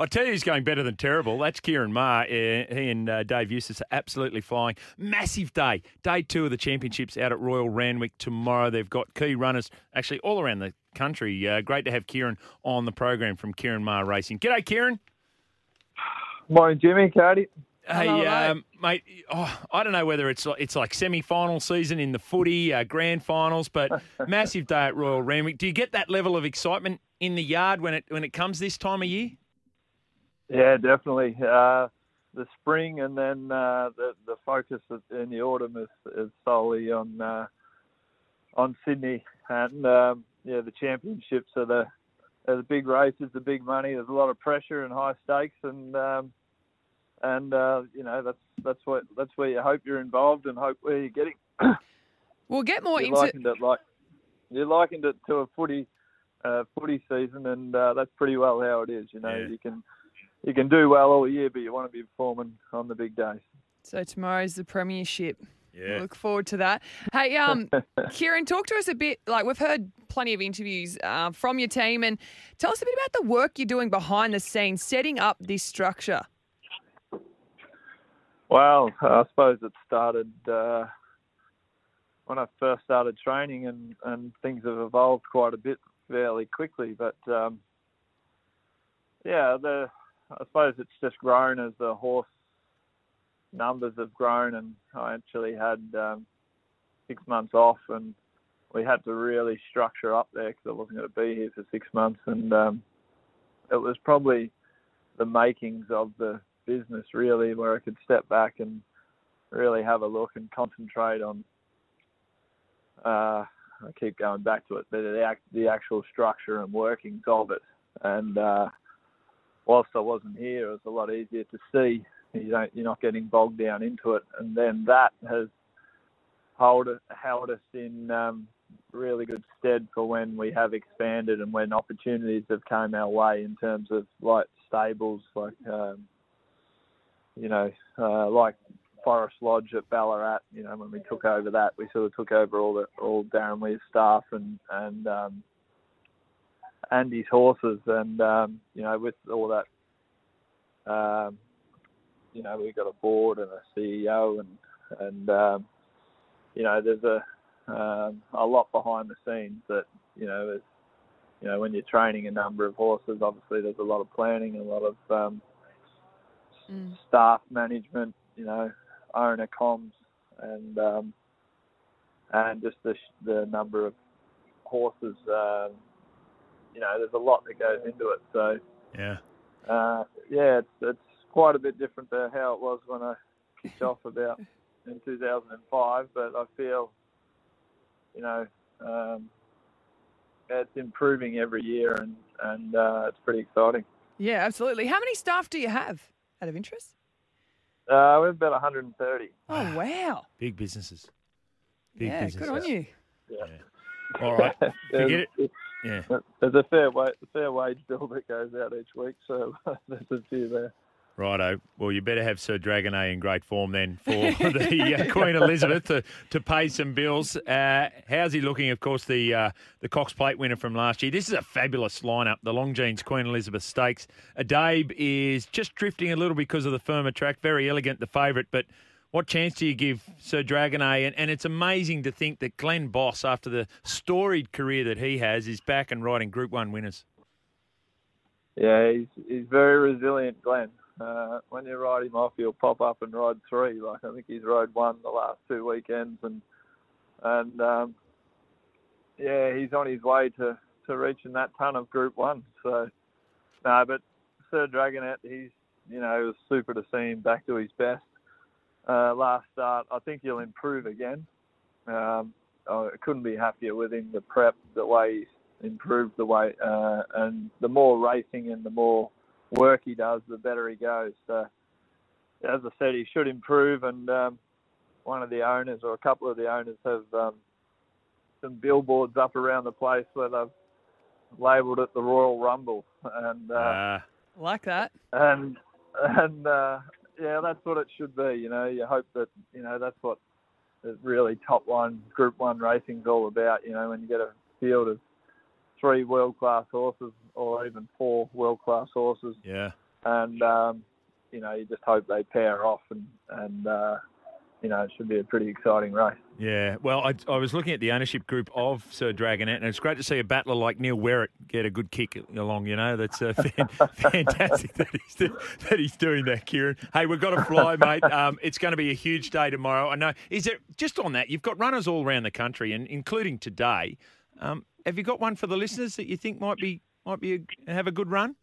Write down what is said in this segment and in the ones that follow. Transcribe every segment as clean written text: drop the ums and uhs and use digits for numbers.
I tell you, he's going better than terrible. That's Kieran Maher. He and Dave Eustace are absolutely flying. Massive day. Day 2 of the championships out at Royal Randwick tomorrow. They've got key runners actually all around the country. Great to have Kieran on the program from Kieran Maher Racing. G'day, Kieran. Morning, Jimmy, Cody. Hey, mate, I don't know whether it's like semi-final season in the footy, grand finals, but massive day at Royal Randwick. Do you get that level of excitement in the yard when it comes this time of year? Yeah, definitely. The spring and then the focus in the autumn is solely on Sydney, and the championships are the big races, the big money. There's a lot of pressure and high stakes, and that's where you hope you're involved and hope where you're getting. We'll get more you likened it to a footy season, and that's pretty well how it is. You can do well all year, but you want to be performing on the big days. So tomorrow's the premiership. Yeah. Look forward to that. Hey, Kieran, talk to us a bit. Like, we've heard plenty of interviews from your team, and tell us a bit about the work you're doing behind the scenes, setting up this structure. Well, I suppose it started when I first started training, and things have evolved quite a bit fairly quickly. But I suppose it's just grown as the horse numbers have grown, and I actually had 6 months off, and we had to really structure up there because I wasn't going to be here for 6 months, and it was probably the makings of the business really, where I could step back and really have a look and concentrate on I keep going back to it, but the actual structure and workings of it. And whilst I wasn't here, it was a lot easier to see. You're not getting bogged down into it, and then that has held us in really good stead for when we have expanded and when opportunities have come our way in terms of like stables, like like Forest Lodge at Ballarat. When we took over that, we sort of took over all Darren Weir's staff and his horses, and with all that, we got a board and a CEO, and there's a lot behind the scenes that when you're training a number of horses, obviously there's a lot of planning and a lot of staff management, owner comms, and just the number of horses. There's a lot that goes into it. So it's quite a bit different to how it was when I kicked off about in 2005. But I feel, it's improving every year, and it's pretty exciting. Yeah, absolutely. How many staff do you have, out of interest? We have about 130. Oh, wow. Big businesses. Good on you. Yeah. All right. Forget it. Yeah. There's a fair wage bill that goes out each week, so there's a few there. Righto. Well, you better have Sir Dragonet in great form then for the Queen Elizabeth to pay some bills. How's he looking? Of course, the Cox Plate winner from last year. This is a fabulous lineup. The Longines Queen Elizabeth Stakes. Adabe is just drifting a little because of the firmer track. Very elegant, the favourite. But what chance do you give Sir Dragonet? And it's amazing to think that Glenn Boss, after the storied career that he has, is back and riding Group 1 winners. Yeah, he's very resilient, Glenn. When you ride him off, he'll pop up and ride 3. Like, I think he's rode 1 the last 2 weekends, and he's on his way to reaching that ton of Group 1. So, no, but Sir Dragonet, it was super to see him back to his best last start. I think he'll improve again. I couldn't be happier with him. The prep, the way he's improved, and the more racing and the more work he does, the better he goes. So, as I said, he should improve, and one of the owners or a couple of the owners have some billboards up around the place where they've labelled it the Royal Rumble, and like that. And that's what it should be. You hope that that's what the really top line Group 1 racing's all about. When you get a field of 3 world-class horses, or even 4 world-class horses, and you just hope they pair off, and it should be a pretty exciting race. Yeah, well, I was looking at the ownership group of Sir Dragonet, and it's great to see a battler like Neil Werrett get a good kick along. That's fantastic that he's doing that, Kieran. Hey, we've got to fly, mate. It's going to be a huge day tomorrow. I know. Is it just on that? You've got runners all around the country, and including today. Have you got one for the listeners that you think might have a good run?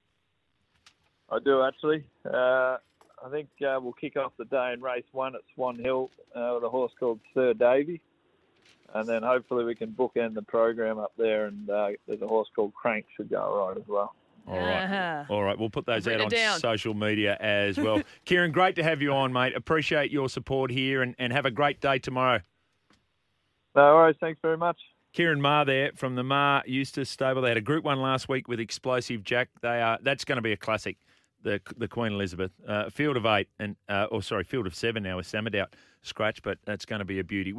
I do actually. I think we'll kick off the day in race 1 at Swan Hill with a horse called Sir Davy. And then hopefully we can bookend the program up there, and there's a horse called Crank should go all right as well. All right. We'll put those out on social media as well. Kieran, great to have you on, mate. Appreciate your support here, and have a great day tomorrow. No worries. Thanks very much. Kieran Maher there from the Maher Eustace stable. They had a Group 1 last week with Explosive Jack. That's going to be a classic. The Queen Elizabeth, field of 8 field of 7 now with Samadout scratch, but that's going to be a beauty.